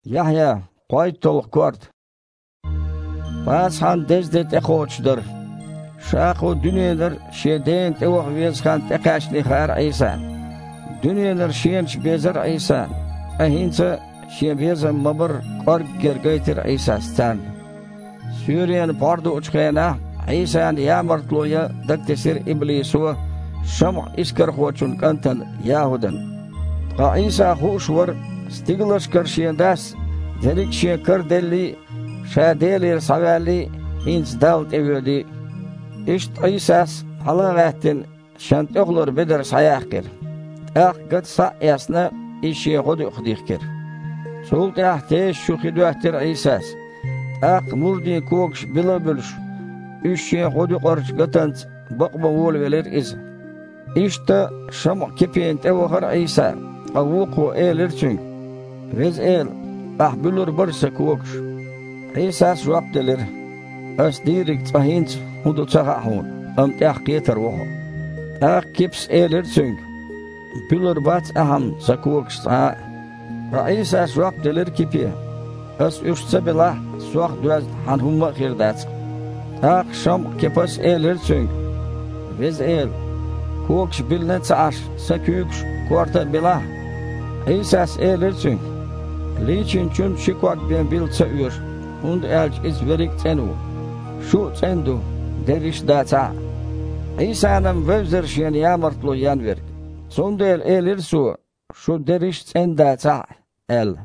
Yahya qoytol kort. Bas han dezdet ekhoçdur. Şaqo dünyeler şeden tevah vezkan tekaşni khar İsa. Dünyeler şenç bezer İsa. Ahinsa şe bezer mabır kork gergaytir İsa stan. Suriyen pardu uçkayna İsa'nın yamartloya daktesir iblisu şam iskar khoçun kantan Yahudan. Qa İsa hoşwar stiglaş karşıyandas delik şekar deli şadelir savali hins dalt evdi. İşt İsa's halavatin şant oğlur beder sayakir. Gat sayasna işe godu xdikir. Solt ahte şu xidwahtir İsa's. Murdi kokş bilabülş. İşe godu qarş gatant baqba wol veler iz. İşte şam kepent evhar İsa. Avuqu elirçün. Vez el ahbülür barsa kokş. İsa's waqtler. As direkt ahint hudu tsahun. Tahqiyeter wo. Kips elirçün. Bülür bat aham sakokş sa. İsa's waqtler kipi. As üstse suaq düz hanhumma khirdat. Şam kepas elirçün. Vez el kokş bilnet aş sakükş korta bila. İsa's elirçün. Liçin çün şikwak ben bilse ür. Und elç is verik tenu. Şu tendu deriş data. İsa'nın vevzer şen yamartlo yanver. Sondel elir su. Şu deriş ten data el.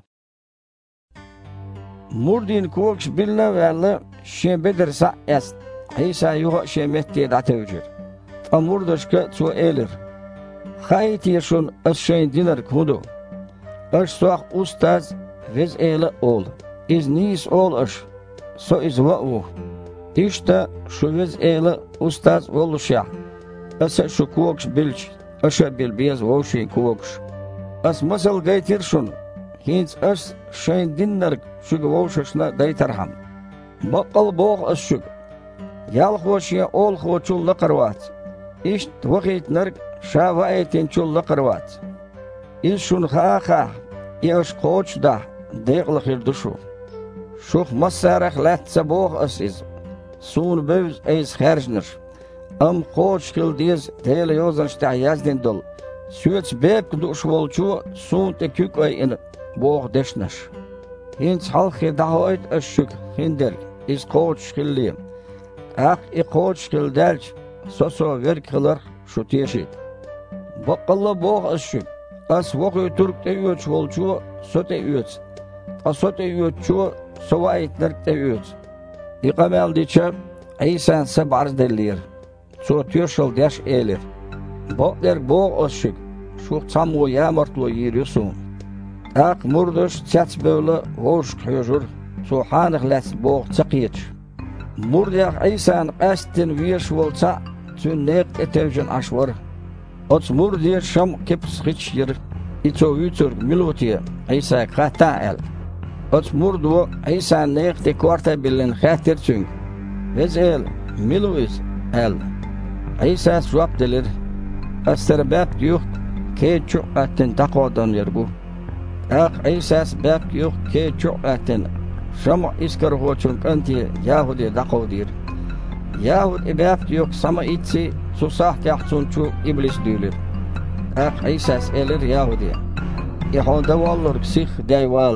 Murdin kokş bilne verle şen bedirsa est. İsa yuha şemetti datevcir. Amurdaşka su elir. Hayti şun aşşayn dinar kudu. Aş suaq ustaz vez ele ol. İz nis ol aş. So iz va'u. İşte şu vez ele ustaz oluşa. Asa şu kokş bilç. Aşa bilbiyaz voşin kokş. As masal gaytir şun. Hins as şayn dinnar şu voşaşna daytarham. Baqal boğ as şu. Yal xoşya ol xoçulla qarvat. İşt vaqit nark şavaetin çulla qarvat. İz şun xa. İş xoç da deqlı xirduşu. Şuh masaraq latsa boğ as iz. Sun bevz ez xerjnir. Xoç xildiz tele yozan şta yazdin dol. Süç bep duş volçu sun te kük ay in boğ deşnaş. Hins halqi dahoyt aşşuk hinder iz xoç xilli. Xoç xildelç soso ver kılar şu teşit. Baqalla boğ aşşuk. As voqi turk te üç volçu sote üç. Asote üçü sovaytlar te üç. İqamel diçe İsa sebarz delir. Sotyoşol deş elir. Boqler boğ aşık. Şu çamgo yamartlo yiriyorsun. Murduş çats böyle hoş kıyıcır. Soğanıq las boğ çaqiyç. Murdiyak İsa'nın qastin viyeş volsa tünnekt etevcin aşvar. Ots murdiya şam keps hiç yer. İço ütür milutiye İsa qata el. Ots murdu İsa'nın nekti korta bilin xatir çün. Vez el miluiz el. İsa swap delir. Astar bap yok ke çoqatin taqodan yer bu. İsa bap yok ke çoqatin. Şama iskar hoçun kanti Yahudi daqodir. Yahudi bap yok sama itsi susah tahtsun çu iblis dülir. İsa elir Yahudi. İhonda vallur psih dayval.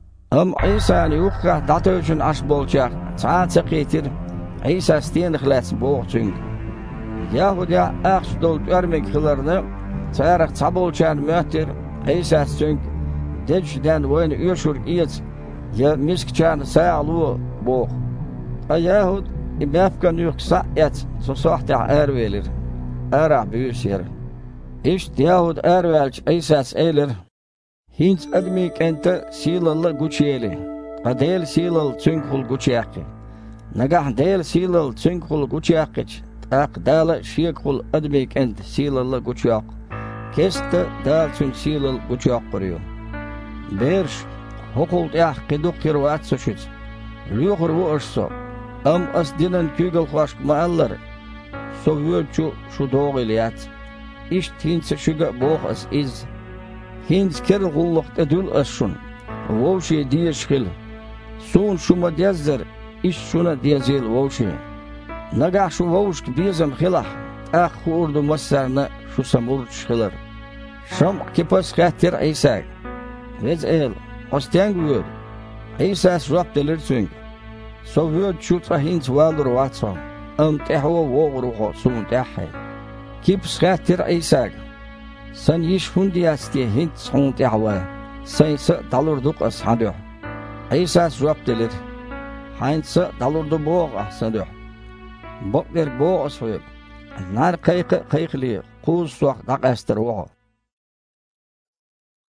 İsa'nı yuqqa datövçün aş bolçaq. Çaça qitir. İsa stien xlas boğçun. Yahudiya aqsdol örmek xılarını çaraq çabolçan möhtir. İsa çün deçden oyun üyşur iyet. Ya miskçan sağlu boğ. Yahud ibafkan yuqsa et. Susahta ervelir. Ara büyüsyer. İşt Yahud ervelç İsa's elir. Hins admi kente silalla guçyeli. Adel silal çünkul guçyaqi. Nagah del silal çünkul guçyaqiç. Dala şiekul admi kente silalla guçyaq. Keste dal çün silal guçyaq qırıyor. Berş hukult qiduk kirvat suçuç. Lüqur bu aşso. As dinan kügel xaşk maallar. Sovyetçu şu doğiliyat. İşt hinse şuga boğ as iz. Hins ker gulluk edül aşun. ووشي ديش خل سون شما ديزر إيش شونا ديزيل ووشي نقع شو ووشك بيزم خلح أخوردو مسرنا شو سمورش خلر شم كيبس خاتر عيساك ويز إيل أستيانغ عيسى سواب دلرسونغ سوفيود شوت راهينز والر واتسون تحوى وغروخو سون تحي كيبس خاتر عيساك سن يش هندي استي هند سون تحوى سن دالور دوق أصحابه عيسى سواب دلر هاينس دالور دو بوغ أحسنه بقدر بوغ أصحابه نار قيق لي قوس وقت دق أستروه